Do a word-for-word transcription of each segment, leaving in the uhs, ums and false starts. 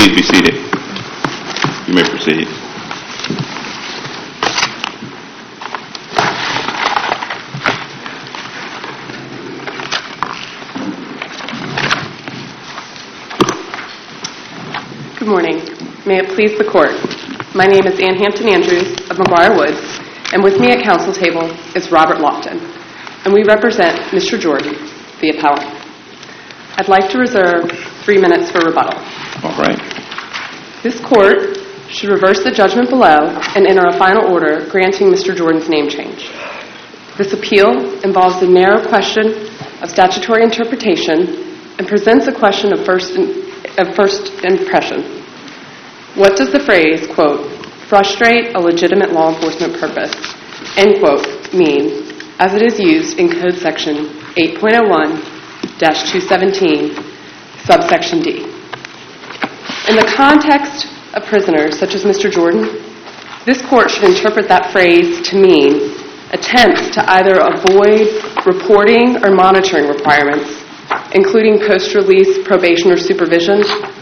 Please be seated. You may proceed. Good morning. May it please the Court. My name is Ann Hampton Andrews of McGuire Woods, and with me at council table is Robert Lofton, and we represent Mister Jordan, the appellant. I'd like to reserve three minutes for rebuttal. All right. This Court should reverse the judgment below and enter a final order granting Mister Jordan's name change. This appeal involves the narrow question of statutory interpretation and presents a question of first, in, of first impression. What does the phrase, quote, frustrate a legitimate law enforcement purpose, end quote, mean as it is used in Code Section eight point oh one dash two seventeen, subsection D? In the context of prisoners such as Mister Jordan, this Court should interpret that phrase to mean attempts to either avoid reporting or monitoring requirements, including post-release probation or supervision,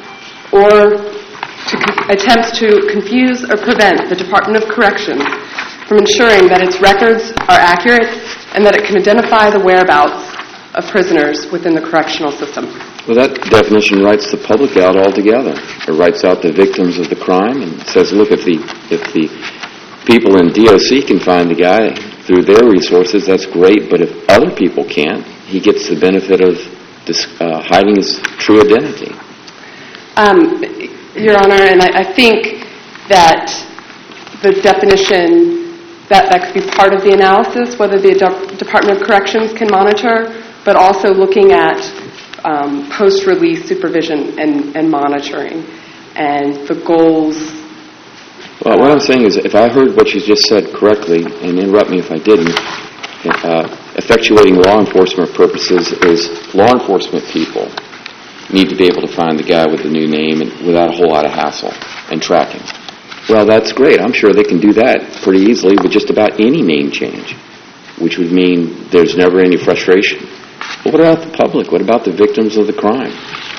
or to co- attempts to confuse or prevent the Department of Corrections from ensuring that its records are accurate and that it can identify the whereabouts of prisoners within the correctional system. Well, that definition writes the public out altogether. It writes out the victims of the crime and says, look, if the if the people in D O C can find the guy through their resources, that's great, but if other people can't, he gets the benefit of dis- uh, hiding his true identity. Um, Your Honor, and I, I think that the definition, that, that could be part of the analysis, whether the De- Department of Corrections can monitor, but also looking at um, post-release supervision and, and monitoring and the goals. Well, what I'm saying is, if I heard what you just said correctly, and interrupt me if I didn't, uh, effectuating law enforcement purposes is law enforcement people need to be able to find the guy with the new name and without a whole lot of hassle and tracking. Well, that's great. I'm sure they can do that pretty easily with just about any name change, which would mean there's never any frustration. But what about the public? What about the victims of the crime?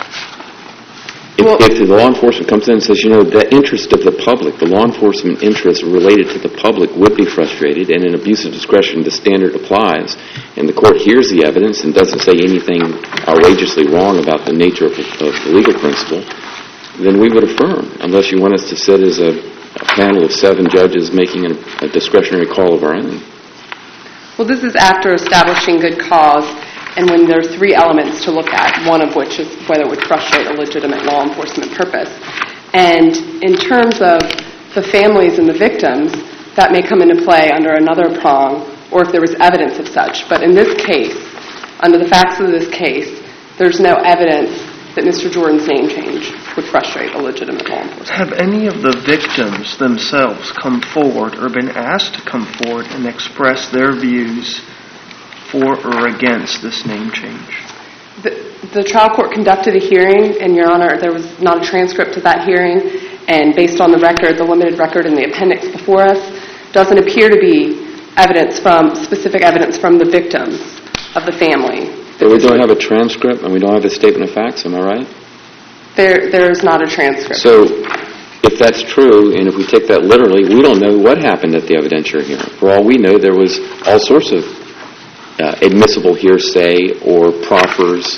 If, well, if the law enforcement comes in and says, you know, the interest of the public, the law enforcement interest related to the public would be frustrated, and in abuse of discretion the standard applies, and the court hears the evidence and doesn't say anything outrageously wrong about the nature of, of the legal principle, then we would affirm, unless you want us to sit as a, a panel of seven judges making a, a discretionary call of our own. Well, this is after establishing good cause, and when there are three elements to look at, one of which is whether it would frustrate a legitimate law enforcement purpose. And in terms of the families and the victims, that may come into play under another prong, or if there was evidence of such. But in this case, under the facts of this case, there's no evidence that Mister Jordan's name change would frustrate a legitimate law enforcement. Have any of the victims themselves come forward or been asked to come forward and express their views for or against this name change? The, the trial court conducted a hearing, and, Your Honor, there was not a transcript of that hearing, and based on the record, the limited record in the appendix before us, doesn't appear to be evidence from, specific evidence from the victims of the family. But we don't have a transcript and we don't have a statement of facts, am I right? There, there is not a transcript. So, if that's true, and if we take that literally, we don't know what happened at the evidentiary hearing. For all we know, there was all sorts of uh, admissible hearsay or proffers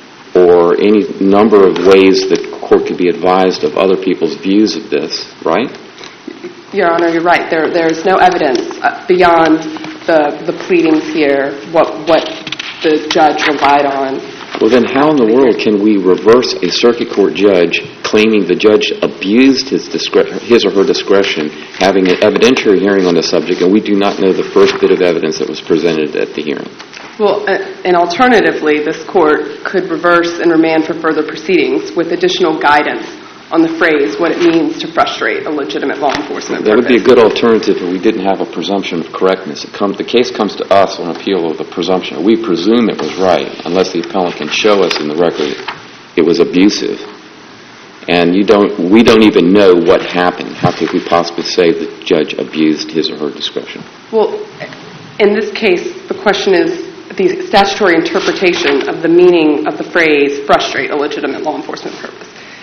or any number of ways that court could be advised of other people's views of this, right? Your Honor, you're right. There, there's no evidence uh, beyond the the pleadings here, what what the judge relied on. Well, then how in the world can we reverse a circuit court judge claiming the judge abused his discre- his or her discretion having an evidentiary hearing on the subject, and we do not know the first bit of evidence that was presented at the hearing? Well, uh, and alternatively, this court could reverse and remand for further proceedings with additional guidance on the phrase, what it means to frustrate a legitimate law enforcement That purpose. would be a good alternative if we didn't have a presumption of correctness. It comes, the case comes to us on appeal with a presumption. We presume it was right, unless the appellant can show us in the record it was abusive. And you don't, we don't even know what happened. How could we possibly say the judge abused his or her discretion? Well, in this case, the question is the statutory interpretation of the meaning of the phrase frustrate a legitimate law enforcement purpose.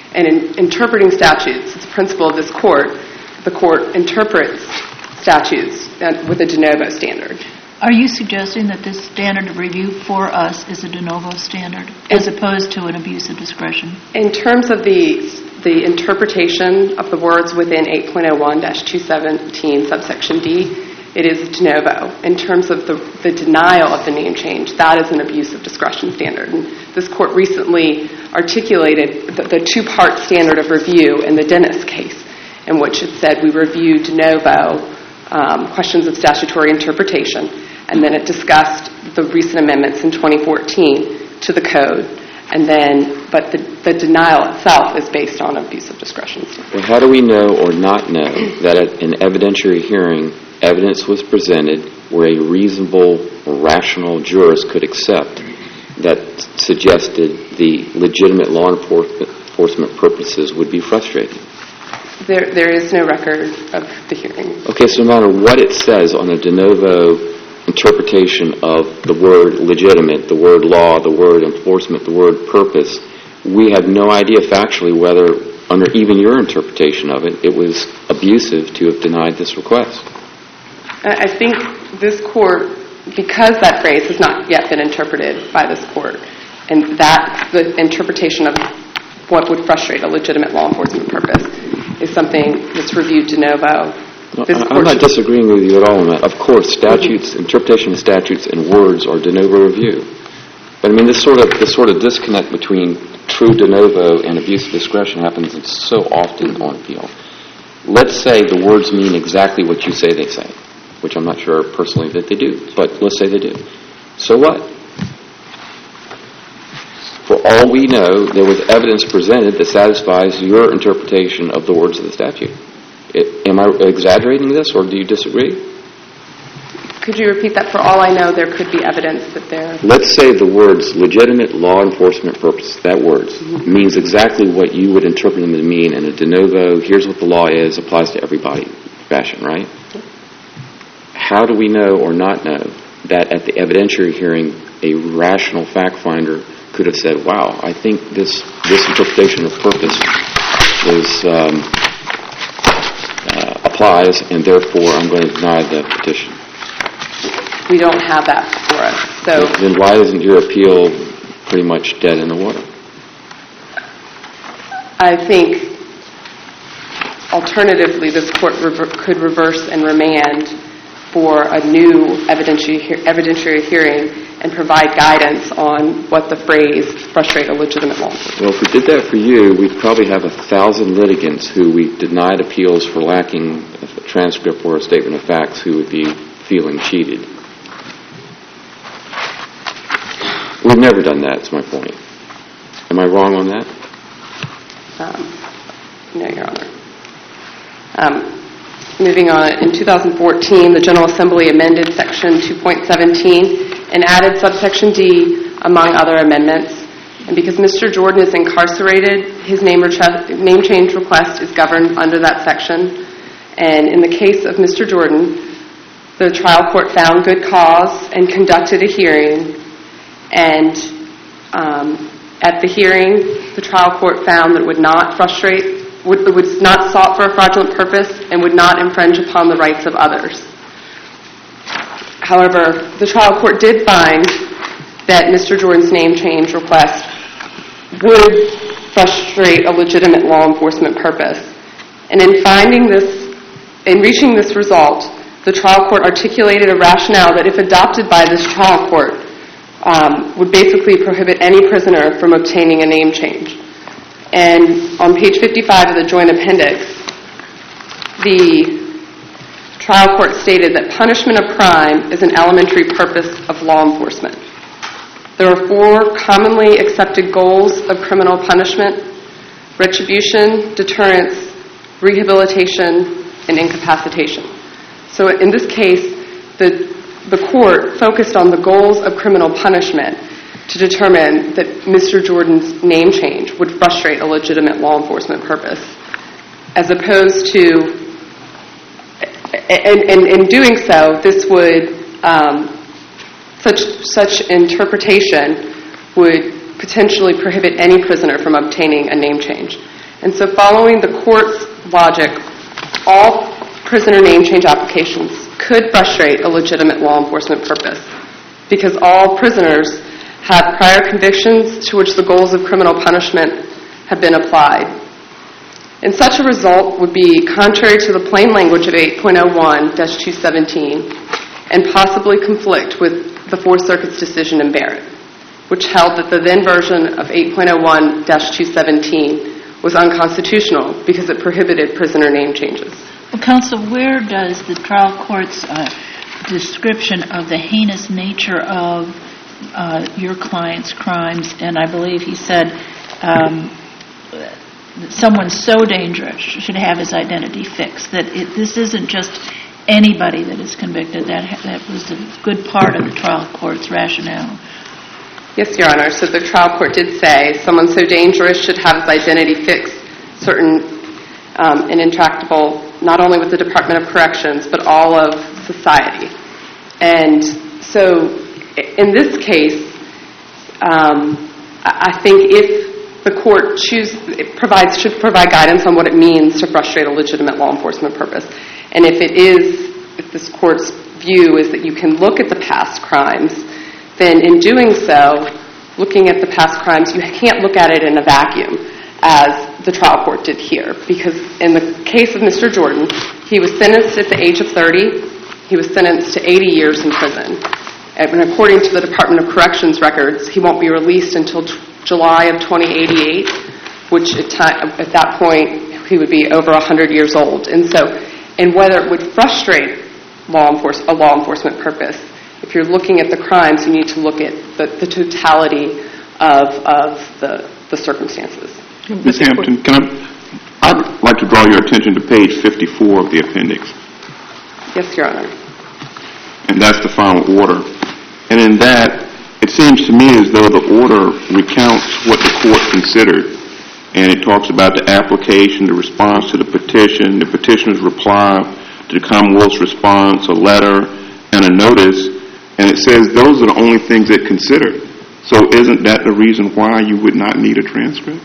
And in interpreting statutes, it's a principle of this court, the court interprets statutes with a de novo standard. Are you suggesting that this standard of review for us is a de novo standard as opposed to an abuse of discretion? In terms of the the interpretation of the words within eight point oh one dash two seventeen subsection D, it is de novo. In terms of the, the denial of the name change, that is an abuse of discretion standard. And this court recently articulated the, the two-part standard of review in the Dennis case, in which it said we review de novo um, questions of statutory interpretation, and then it discussed the recent amendments in twenty fourteen to the code, and then, but the, the denial itself is based on abuse of discretion standard. Well, how do we know or not know that at an evidentiary hearing, evidence was presented where a reasonable or rational jurist could accept that suggested the legitimate law enforcement purposes would be frustrated? There, there is no record of the hearing. Okay, so no matter what it says on a de novo interpretation of the word legitimate, the word law, the word enforcement, the word purpose, we have no idea factually whether, under even your interpretation of it, it was abusive to have denied this request. I think this court, because that phrase has not yet been interpreted by this court, and that the interpretation of what would frustrate a legitimate law enforcement purpose is something that's reviewed de novo. This I'm not disagreeing with you at all on that. Of course, statutes, mm-hmm. interpretation of statutes and words are de novo review. But I mean, this sort of this sort of disconnect between true de novo and abuse of discretion happens so often on appeal. Let's say the words mean exactly what you say they say, which I'm not sure personally that they do, but let's say they do. So what? For all we know, there was evidence presented that satisfies your interpretation of the words of the statute. It, am I exaggerating this, or do you disagree? Could you repeat that? For all I know, there could be evidence that there... Let's say the words legitimate law enforcement purpose, that words, mm-hmm. means exactly what you would interpret them to mean in a de novo, here's what the law is, applies to everybody fashion, right? How do we know or not know that at the evidentiary hearing, a rational fact finder could have said, wow, I think this this interpretation of purpose is, um, uh, applies, and therefore I'm going to deny the petition? We don't have that for us. So then why isn't your appeal pretty much dead in the water? I think, alternatively, this court rever- could reverse and remand for a new evidentiary, he- evidentiary hearing and provide guidance on what the phrase frustrate a legitimate law enforcement. Well, if we did that for you, we'd probably have a thousand litigants who we denied appeals for lacking a transcript or a statement of facts who would be feeling cheated. We've never done that, is my point. Am I wrong on that? Um, no, Your Honor. Um, moving on, in two thousand fourteen, the General Assembly amended Section two point seventeen and added subsection D, among other amendments. And because Mister Jordan is incarcerated, his name, re- name change request is governed under that section. And in the case of Mister Jordan, the trial court found good cause and conducted a hearing. And um, at the hearing, the trial court found that it would not frustrate, would, it was not sought for a fraudulent purpose and would not infringe upon the rights of others. However, the trial court did find that Mister Jordan's name change request would frustrate a legitimate law enforcement purpose. And in finding this, in reaching this result, the trial court articulated a rationale that, if adopted by this trial court, um, would basically prohibit any prisoner from obtaining a name change. And on page fifty-five of the joint appendix, the trial court stated that punishment of crime is an elementary purpose of law enforcement. There are four commonly accepted goals of criminal punishment: retribution, deterrence, rehabilitation, and incapacitation. So in this case, the, the court focused on the goals of criminal punishment to determine that Mister Jordan's name change would frustrate a legitimate law enforcement purpose, as opposed to, and in doing so, this would, um, such such interpretation would potentially prohibit any prisoner from obtaining a name change. And so following the court's logic, all prisoner name change applications could frustrate a legitimate law enforcement purpose because all prisoners have prior convictions to which the goals of criminal punishment have been applied. And such a result would be contrary to the plain language of eight point oh one dash two seventeen and possibly conflict with the Fourth Circuit's decision in Barrett, which held that the then version of eight point oh one dash two seventeen was unconstitutional because it prohibited prisoner name changes. Well, counsel, where does the trial court's uh, description of the heinous nature of uh, your client's crimes, and I believe he said um, that someone so dangerous should have his identity fixed, that it, this isn't just anybody that is convicted. That, that was a good part of the trial court's rationale. Yes, Your Honor. So the trial court did say someone so dangerous should have his identity fixed, certain um, and intractable, not only with the Department of Corrections, but all of society. And so in this case, um, I think if the court choose, it provides, should provide guidance on what it means to frustrate a legitimate law enforcement purpose. And if it is, if this court's view is that you can look at the past crimes, then in doing so, looking at the past crimes, you can't look at it in a vacuum, as the trial court did here. Because in the case of Mister Jordan, he was sentenced at the age of thirty. He was sentenced to eighty years in prison. And according to the Department of Corrections records, he won't be released until t- July of twenty eighty-eight, which at, time, at that point, he would be over one hundred years old. And so, and whether it would frustrate law enforce- a law enforcement purpose, if you're looking at the crimes, you need to look at the, the totality of, of the, the circumstances. Miz Hampton, can I, I'd like to draw your attention to page fifty-four of the appendix, Yes, Your Honor. and that's the final order. And in that, it seems to me as though the order recounts what the court considered. And it talks about the application, the response to the petition, the petitioner's reply to the Commonwealth's response, a letter, and a notice. And it says those are the only things it considered. So isn't that the reason why you would not need a transcript?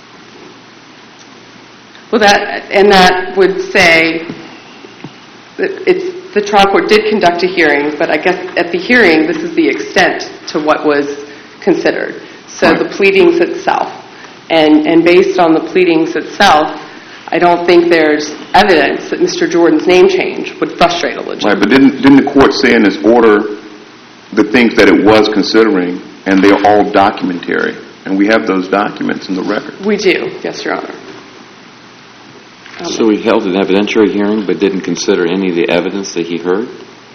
Well, that, and that would say that it's, the trial court did conduct a hearing, but I guess at the hearing, this is the extent to what was considered. So Right. the pleadings itself. And, and based on the pleadings itself, I don't think there's evidence that Mister Jordan's name change would frustrate a legitimate. Right, but didn't, didn't the court say in this order the things that it was considering, and they're all documentary, and we have those documents in the record? We do, yes, Your Honor. Um, So he held an evidentiary hearing but didn't consider any of the evidence that he heard?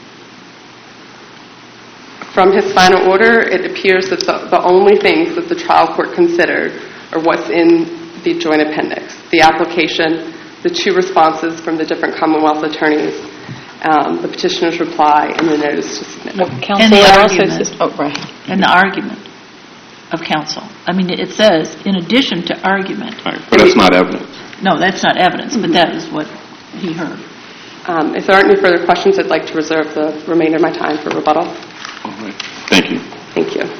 From his final order, it appears that the, the only things that the trial court considered are what's in the joint appendix, the application, the two responses from the different Commonwealth attorneys, um, the petitioner's reply, and the notice to submit. And Counsel the also argument. says, oh, right. And the argument of counsel. I mean, it says, in addition to argument. Right, but that's not evidence. No, that's not evidence, but that is what he heard. Um, if there aren't any further questions, I'd like to reserve the remainder of my time for rebuttal. All right. Thank you. Thank you.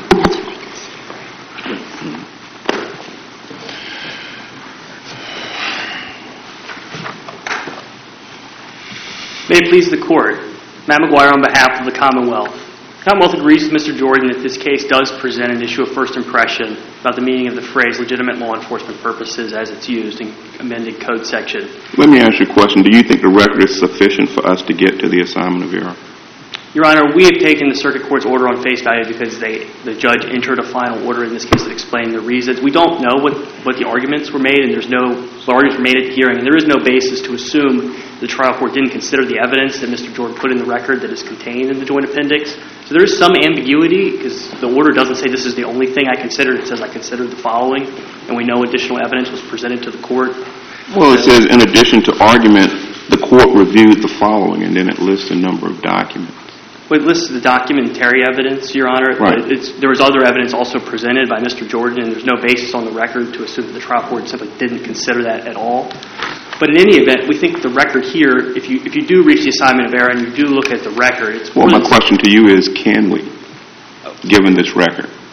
May it please the Court. Matt McGuire on behalf of the Commonwealth. The Commonwealth agrees with Mister Jordan that this case does present an issue of first impression about the meaning of the phrase legitimate law enforcement purposes as it's used in amended code section. Let me ask you a question. Do you think the record is sufficient for us to get to the assignment of error? Your Honor, we have taken the Circuit Court's order on face value because they, the judge entered a final order in this case that explained the reasons. We don't know what, what the arguments were made, and there's no the arguments were made at the hearing, and there is no basis to assume the trial court didn't consider the evidence that Mister Jordan put in the record that is contained in the joint appendix. So there is some ambiguity because the order doesn't say this is the only thing I considered. It says I considered the following, and we know additional evidence was presented to the court. Well, it says in addition to argument, the court reviewed the following, and then it lists a number of documents. Well, it lists the documentary evidence, Your Honor. Right. It's, there was other evidence also presented by Mister Jordan, and there's no basis on the record to assume that the trial court simply didn't consider that at all. But in any event, we think the record here, if you if you do reach the assignment of error and you do look at the record, it's Well, my really- question to you is, can we, given this record?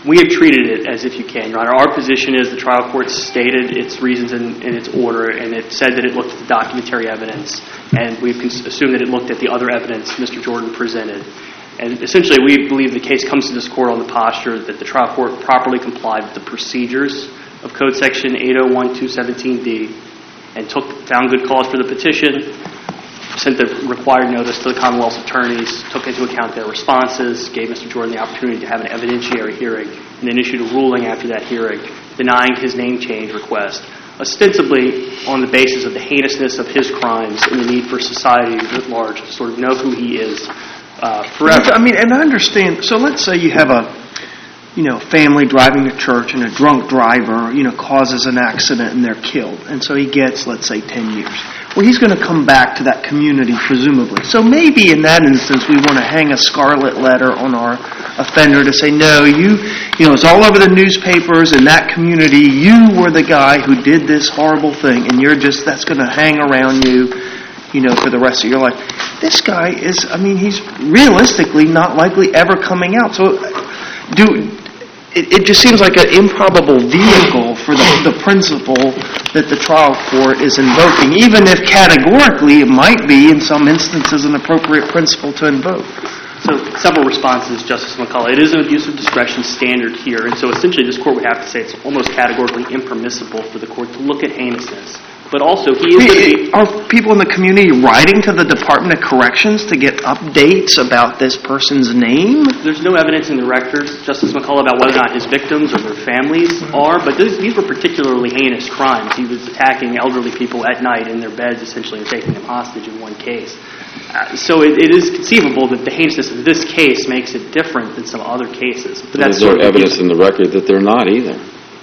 We have treated it as if you can, Your Honor. Our position is the trial court stated its reasons in, in its order, and it said that it looked at the documentary evidence, and we've cons- assumed that it looked at the other evidence Mister Jordan presented. And essentially, we believe the case comes to this court on the posture that the trial court properly complied with the procedures of Code Section eight oh one two seventeen D and took found good cause for the petition, sent the required notice to the Commonwealth's attorneys, took into account their responses, gave Mister Jordan the opportunity to have an evidentiary hearing, and then issued a ruling after that hearing denying his name change request, ostensibly on the basis of the heinousness of his crimes and the need for society at large to sort of know who he is uh, forever. I mean, and I understand. So let's say you have a, you know, family driving to church and a drunk driver, you know, causes an accident and they're killed. And so he gets, let's say, ten years. Well, he's going to come back to that community, presumably. So maybe in that instance we want to hang a scarlet letter on our offender to say, no, you, you know, it's all over the newspapers in that community. You were the guy who did this horrible thing, and you're just, that's going to hang around you, you know, for the rest of your life. This guy is, I mean, he's realistically not likely ever coming out. So do... It, it just seems like an improbable vehicle for the, the principle that the trial court is invoking, even if categorically it might be, in some instances, an appropriate principle to invoke. So several responses, Justice McCullough. It is an abuse of discretion standard here, and so essentially this court would have to say it's almost categorically impermissible for the court to look at heinousness. But also, he is... Be, are people in the community writing to the Department of Corrections to get updates about this person's name? There's no evidence in the records, Justice McCullough, about whether or not his victims or their families are, but these, these were particularly heinous crimes. He was attacking elderly people at night in their beds, essentially, and taking them hostage in one case. Uh, so it, it is conceivable that the heinousness of this case makes it different than some other cases. But that's There's no evidence in the record that they're not either.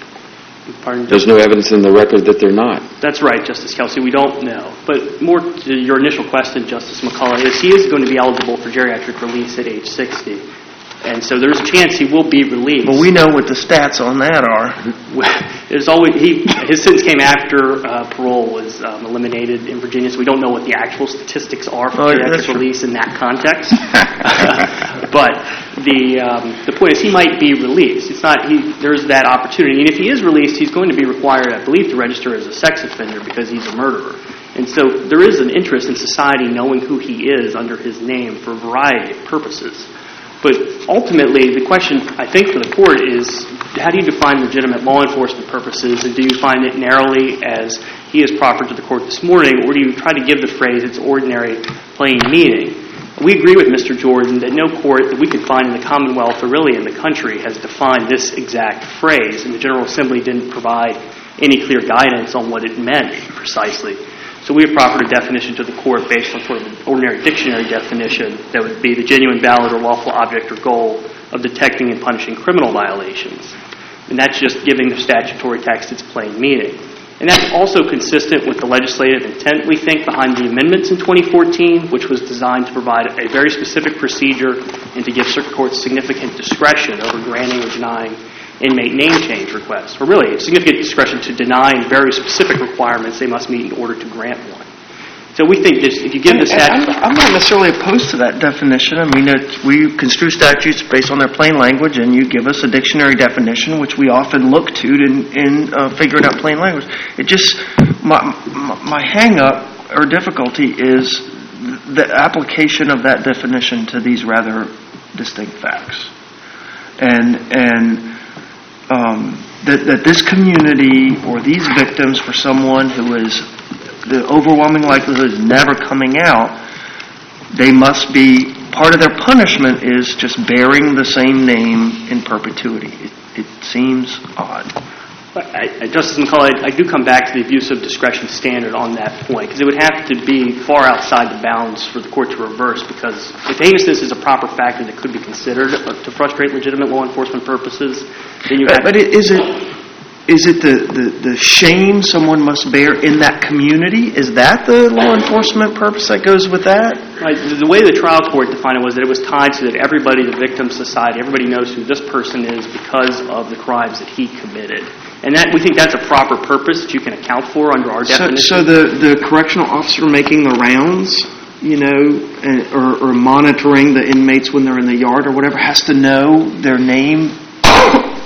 Pardon, There's no evidence in the record that they're not. That's right, Justice Kelsey. We don't know. But more to your initial question, Justice McCullough, is he is going to be eligible for geriatric release at age sixty. And so there's a chance he will be released. Well, we know what the stats on that are. There's always he his sentence came after uh, parole was um, eliminated in Virginia, so we don't know what the actual statistics are for oh, geriatric release in that context. uh, but the um, the point is he might be released. It's not he. There's that opportunity, and if he is released, he's going to be required, I believe, to register as a sex offender because he's a murderer. And so there is an interest in society knowing who he is under his name for a variety of purposes. But ultimately, the question, I think, for the court is, how do you define legitimate law enforcement purposes, and do you find it narrowly as he has proffered to the court this morning, or do you try to give the phrase its ordinary, plain meaning? We agree with Mister Jordan that no court that we could find in the Commonwealth or really in the country has defined this exact phrase, and the General Assembly didn't provide any clear guidance on what it meant precisely. So we have proffered a definition to the court based on sort of an ordinary dictionary definition that would be the genuine, valid, or lawful object or goal of detecting and punishing criminal violations. And that's just giving the statutory text its plain meaning. And that's also consistent with the legislative intent, we think, behind the amendments in twenty fourteen, which was designed to provide a very specific procedure and to give circuit courts significant discretion over granting or denying inmate name change requests, or really significant discretion to denying very specific requirements they must meet in order to grant one. So we think this, if you give the statute... I'm, I'm not necessarily opposed to that definition. I mean, it, we construe statutes based on their plain language, and you give us a dictionary definition, which we often look to in, in uh, figuring out plain language. It just, my, my, my hang-up or difficulty is the application of that definition to these rather distinct facts. And, and um, that, that this community or these victims, for someone who is the overwhelming likelihood is never coming out, they must be, part of their punishment is just bearing the same name in perpetuity. It, it seems odd. I, I, Justice McCullough, I, I do come back to the abuse of discretion standard on that point, because it would have to be far outside the bounds for the court to reverse, because if heinousness is a proper factor that could be considered to frustrate legitimate law enforcement purposes, then you have... But it, is it... Is it the, the, the shame someone must bear in that community? Is that the law enforcement purpose that goes with that? Right. The way the trial court defined it was that it was tied so that everybody, the victim society, everybody knows who this person is because of the crimes that he committed. And that we think that's a proper purpose that you can account for under our definition. So, so the, the correctional officer making the rounds, you know, and, or, or monitoring the inmates when they're in the yard or whatever, has to know their name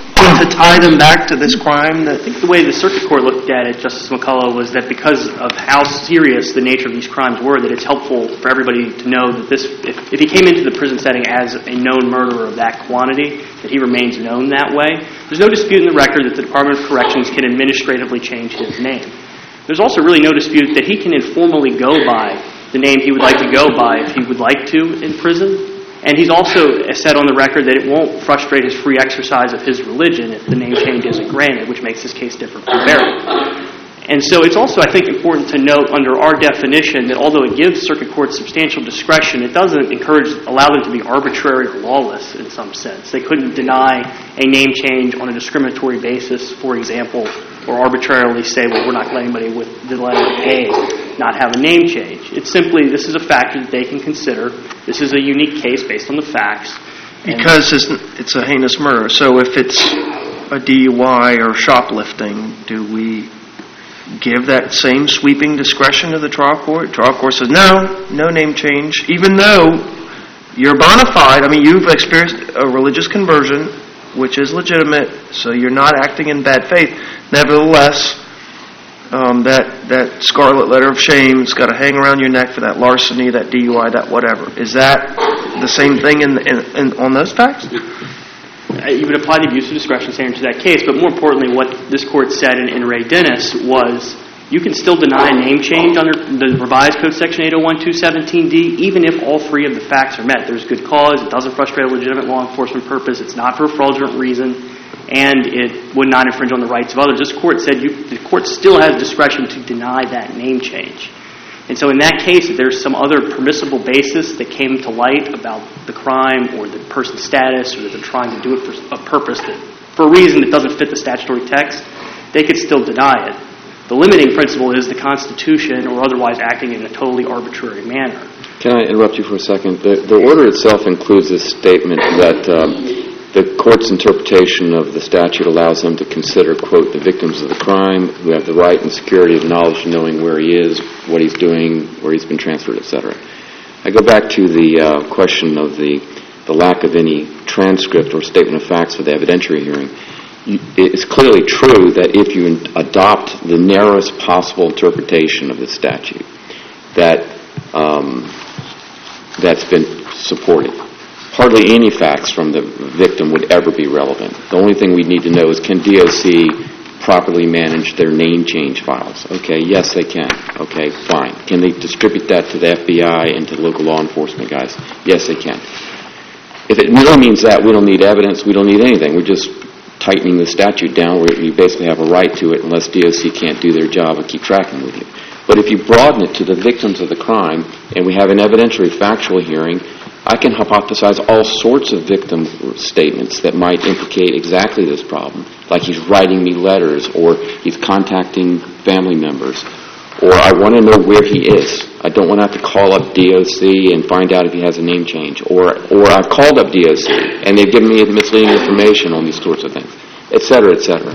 to tie them back to this crime? That I think the way the circuit court looked at it, Justice McCullough, was that because of how serious the nature of these crimes were, that it's helpful for everybody to know that this, if, if he came into the prison setting as a known murderer of that quantity, that he remains known that way. There's no dispute in the record that the Department of Corrections can administratively change his name. There's also really no dispute that he can informally go by the name he would like to go by if he would like to in prison. And he's also said on the record that it won't frustrate his free exercise of his religion if the name change isn't granted, which makes this case different from Barrett. And so it's also, I think, important to note under our definition that although it gives circuit courts substantial discretion, it doesn't encourage, allow them to be arbitrary or lawless in some sense. They couldn't deny a name change on a discriminatory basis, for example, or arbitrarily say, well, we're not letting anybody with the letter A not have a name change. It's simply, this is a factor that they can consider. This is a unique case based on the facts. because it's, it's a heinous murder. So if it's a D U I or shoplifting, do we give that same sweeping discretion to the trial court? Trial court says, no, no name change, even though you're bona fide. I mean, you've experienced a religious conversion, which is legitimate, so you're not acting in bad faith. Nevertheless, um, that, that scarlet letter of shame has got to hang around your neck for that larceny, that D U I, that whatever. Is that the same thing in, in, in on those facts? You would apply the abuse of discretion standard to that case, but more importantly, what this court said in, in Ray Dennis was you can still deny a name change under the revised code section eight oh one two seventeen D, even if all three of the facts are met. There's good cause, it doesn't frustrate a legitimate law enforcement purpose, it's not for a fraudulent reason, and it would not infringe on the rights of others. This court said you, the court still has discretion to deny that name change. And so in that case, if there's some other permissible basis that came to light about the crime or the person's status, or that they're trying to do it for a purpose that, for a reason that doesn't fit the statutory text, they could still deny it. The limiting principle is the Constitution or otherwise acting in a totally arbitrary manner. Can I interrupt you for a second? The, the order itself includes a statement that um, the court's interpretation of the statute allows them to consider, quote, the victims of the crime who have the right and security of knowledge of knowing where he is, what he's doing, where he's been transferred, et cetera. I go back to the uh, question of the, the lack of any transcript or statement of facts for the evidentiary hearing. You, it's clearly true that if you adopt the narrowest possible interpretation of the statute that um, that's been supported, hardly any facts from the victim would ever be relevant. The only thing we need to know is, can D O C properly manage their name change files? Okay, yes, they can. Okay, fine. Can they distribute that to the F B I and to local law enforcement guys? Yes, they can. If it really means that, we don't need evidence, we don't need anything. We're just tightening the statute down where you basically have a right to it unless D O C can't do their job and keep tracking with you. But if you broaden it to the victims of the crime and we have an evidentiary factual hearing, I can hypothesize all sorts of victim statements that might implicate exactly this problem, like he's writing me letters, or he's contacting family members, or I want to know where he is. I don't want to have to call up D O C and find out if he has a name change, or or I've called up D O C and they've given me misleading information on these sorts of things, et cetera, et cetera.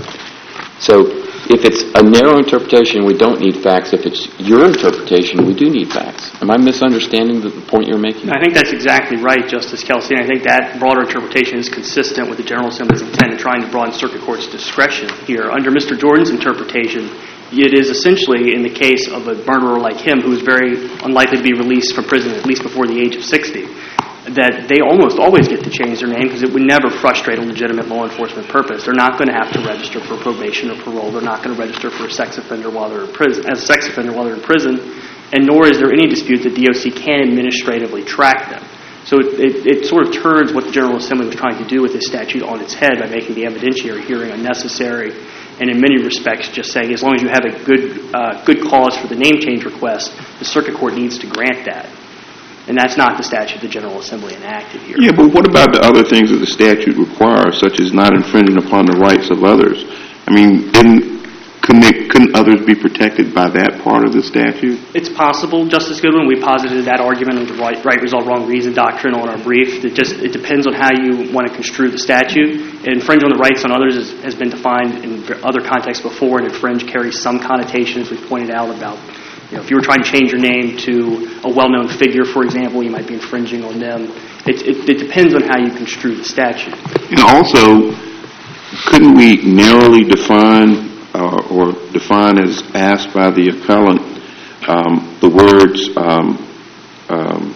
So if it's a narrow interpretation, we don't need facts. If it's your interpretation, we do need facts. Am I misunderstanding the point you're making? I think that's exactly right, Justice Kelsey, and I think that broader interpretation is consistent with the General Assembly's intent in trying to broaden Circuit Court's discretion here. Under Mister Jordan's interpretation, it is essentially in the case of a murderer like him who is very unlikely to be released from prison at least before the age of sixty, that they almost always get to change their name because it would never frustrate a legitimate law enforcement purpose. They're not going to have to register for probation or parole. They're not going to register for a sex offender while they're in prison, as a sex offender while they're in prison, and nor is there any dispute that D O C can administratively track them. So it, it, it sort of turns what the General Assembly was trying to do with this statute on its head by making the evidentiary hearing unnecessary, and in many respects just saying as long as you have a good uh, good cause for the name change request, the Circuit Court needs to grant that. And that's not the statute the General Assembly enacted here. Yeah, but what about the other things that the statute requires, such as not infringing upon the rights of others? I mean, didn't, couldn't, they, couldn't others be protected by that part of the statute? It's possible, Justice Goodwin. We posited that argument of the right, right result, wrong reason doctrine on our brief. It just it depends on how you want to construe the statute. Infringe on the rights on others is, has been defined in other contexts before, and infringe carries some connotation, as we've pointed out, about, you know, if you were trying to change your name to a well-known figure, for example, you might be infringing on them. It, it, it depends on how you construe the statute. You know, also, couldn't we narrowly define uh, or define as asked by the appellant um, the words um, um,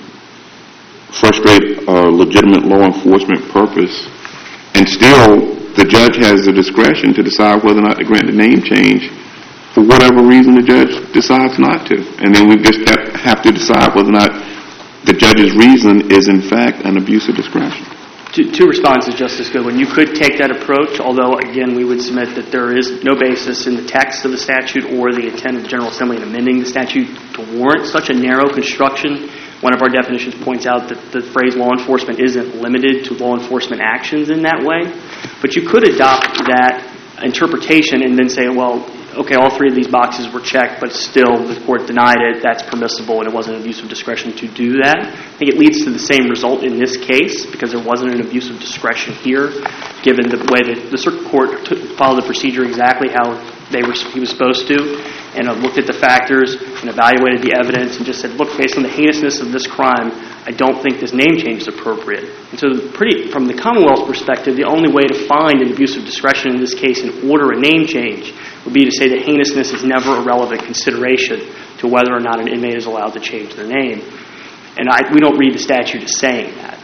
frustrate or legitimate law enforcement purpose, and still the judge has the discretion to decide whether or not to grant the name change for whatever reason the judge decides not to. And then we just have to decide whether or not the judge's reason is in fact an abuse of discretion. Two, two responses, Justice Goodwin. You could take that approach, although, again, we would submit that there is no basis in the text of the statute or the intent of the General Assembly in amending the statute to warrant such a narrow construction. One of our definitions points out that the phrase law enforcement isn't limited to law enforcement actions in that way. But you could adopt that interpretation and then say, well, okay, all three of these boxes were checked, but still the court denied it. That's permissible, and it wasn't an abuse of discretion to do that. I think it leads to the same result in this case because there wasn't an abuse of discretion here, given the way that the circuit court took, followed the procedure exactly how they were he was supposed to, and uh, looked at the factors and evaluated the evidence and just said, look, based on the heinousness of this crime, I don't think this name change is appropriate. And so pretty, from the Commonwealth's perspective, the only way to find an abuse of discretion in this case and order a name change would be to say that heinousness is never a relevant consideration to whether or not an inmate is allowed to change their name. And I, we don't read the statute as saying that.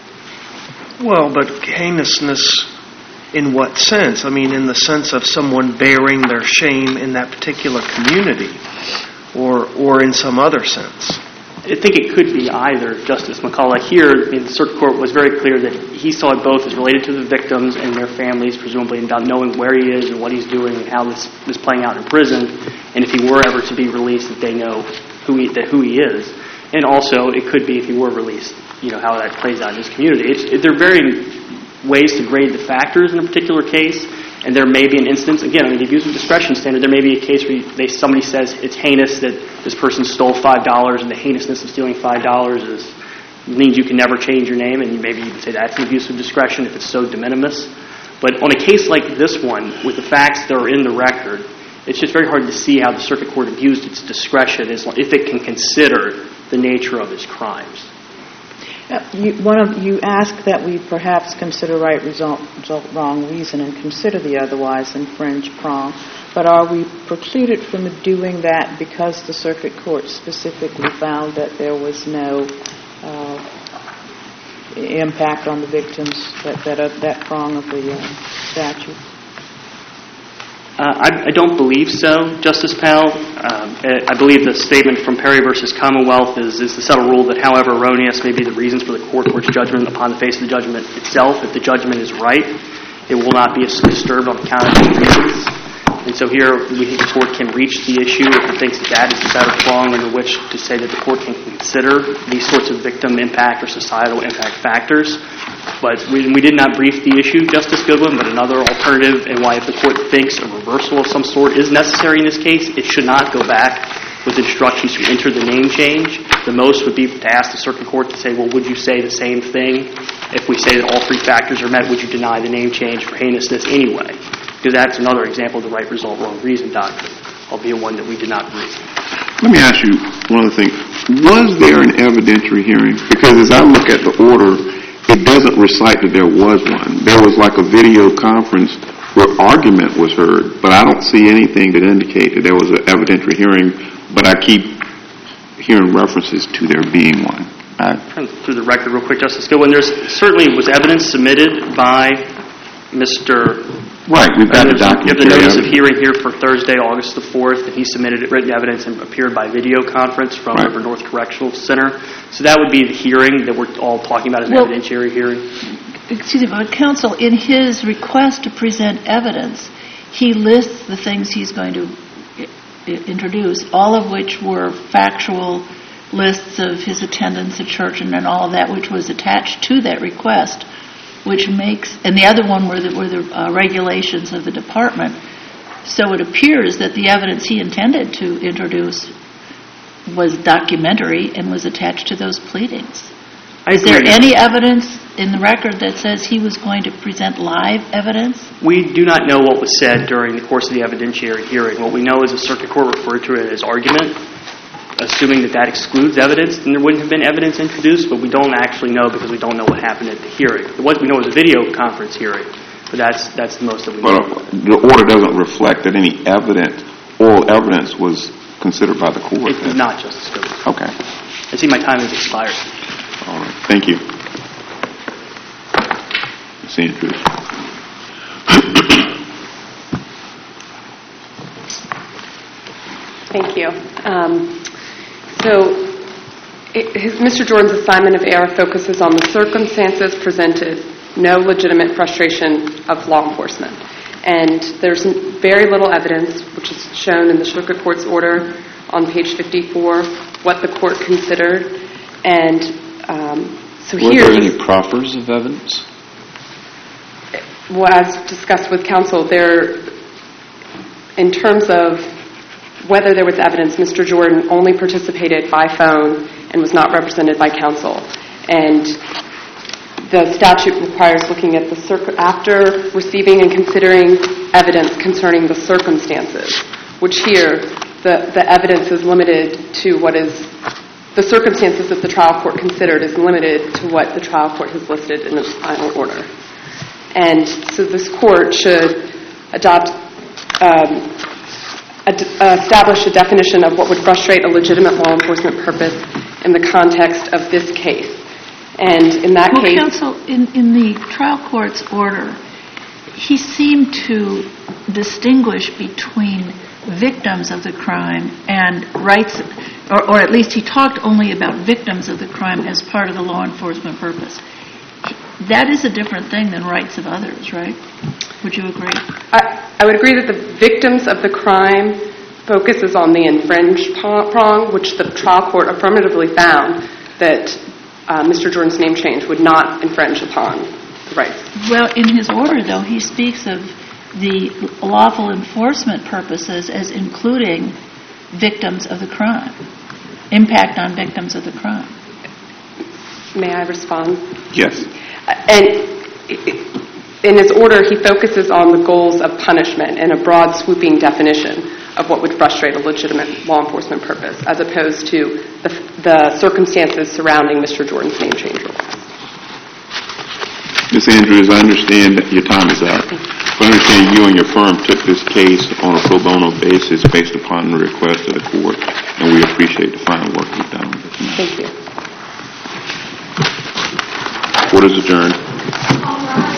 Well, but heinousness in what sense? I mean, in the sense of someone bearing their shame in that particular community, or or in some other sense? I think it could be either, Justice McCullough. Here, I mean, the circuit court was very clear that he saw it both as related to the victims and their families, presumably, and about knowing where he is and what he's doing and how this is playing out in prison, and if he were ever to be released, that they know who he, that who he is. And also, it could be if he were released, you know, how that plays out in his community. It's, it, there are varying ways to grade the factors in a particular case, and there may be an instance, again, I mean, the abuse of discretion standard, there may be a case where you, they, somebody says it's heinous that this person stole five dollars, and the heinousness of stealing five dollars is, means you can never change your name, and maybe you would say that's an abuse of discretion if it's so de minimis. But on a case like this one, with the facts that are in the record, it's just very hard to see how the circuit court abused its discretion as, if it can consider the nature of his crimes. Uh, you, one of you asked that we perhaps consider right result, result, wrong reason, and consider the otherwise infringe prong. But are we precluded from doing that because the circuit court specifically found that there was no uh, impact on the victims, that that, uh, that prong of the uh, statute? Uh, I, I don't believe so, Justice Powell. Um, I believe the statement from Perry versus Commonwealth is, is the settled rule that however erroneous may be the reasons for the court court's judgment upon the face of the judgment itself, if the judgment is right, it will not be disturbed on account of the reasons. And so here, we think the court can reach the issue if it thinks that that is the better prong under which to say that the court can consider these sorts of victim impact or societal impact factors. But we, we did not brief the issue, Justice Goodwin, but another alternative, and why if the court thinks a reversal of some sort is necessary in this case, it should not go back with instructions to enter the name change. The most would be to ask the circuit court to say, well, would you say the same thing? If we say that all three factors are met, would you deny the name change for heinousness anyway? Because that's another example of the right result, wrong reason doctrine, albeit one that we did not brief. Let me ask you one other thing. Was there an evidentiary hearing? Because as I look at the order, it doesn't recite that there was one. There was like a video conference where argument was heard, but I don't see anything that indicated there was an evidentiary hearing, but I keep hearing references to there being one. I, Through the record real quick, Justice Goodwin, there certainly was evidence submitted by Mister Right, we've got a document. You have the notice of hearing here for Thursday, August the fourth, and he submitted written evidence and appeared by video conference from right. River North Correctional Center. So that would be the hearing that we're all talking about as an well, evidentiary hearing. Excuse me, but counsel, in his request to present evidence, he lists the things he's going to I- introduce, all of which were factual lists of his attendance at church and, and all of that, which was attached to that request, which makes, and the other one were the, were the uh, regulations of the department. So it appears that the evidence he intended to introduce was documentary and was attached to those pleadings. I Is there agree. any evidence in the record that says he was going to present live evidence? We do not know what was said during the course of the evidentiary hearing. What we know is the circuit court referred to it as argument. Assuming that that excludes evidence, then there wouldn't have been evidence introduced, but we don't actually know because we don't know what happened at the hearing. What we know is a video conference hearing. But that's, that's the most that we But know. uh, the order doesn't reflect that any evidence, oral evidence was considered by the court. It's not, Justice Scalia. Okay. I see my time has expired. All right. Thank you. Miz Andrews. Thank you. Um, so, it, his, Mister Jordan's assignment of error focuses on the circumstances presented, no legitimate frustration of law enforcement. And there's very little evidence, which is shown in the Circuit Court's order on page fifty-four, what the court considered. And um, so Were here... there any proffers of evidence? Well, as discussed with counsel, there, in terms of whether there was evidence, Mister Jordan only participated by phone and was not represented by counsel. And the statute requires looking at the circ- after receiving and considering evidence concerning the circumstances, which here, the, the evidence is limited to what is, the circumstances that the trial court considered is limited to what the trial court has listed in its final order. And so this court should adopt, um, ad- uh, establish a definition of what would frustrate a legitimate law enforcement purpose in the context of this case. And in that Well, case... counsel, in, in the trial court's order, he seemed to distinguish between victims of the crime and rights, or, or at least he talked only about victims of the crime as part of the law enforcement purpose. That is a different thing than rights of others, right? Would you agree? I, I would agree that the victims of the crime focuses on the infringe prong, which the trial court affirmatively found that uh, Mister Jordan's name change would not infringe upon the rights. Well, in his order, though, he speaks of the lawful enforcement purposes as including victims of the crime, impact on victims of the crime. May I respond? Yes. And in his order, he focuses on the goals of punishment and a broad, sweeping definition of what would frustrate a legitimate law enforcement purpose, as opposed to the, the circumstances surrounding Mister Jordan's name change request. Miz Andrews, I understand that your time is up. I understand you and your firm took this case on a pro bono basis based upon the request of the court, and we appreciate the fine work you've done with it. Thank you. Court is adjourned.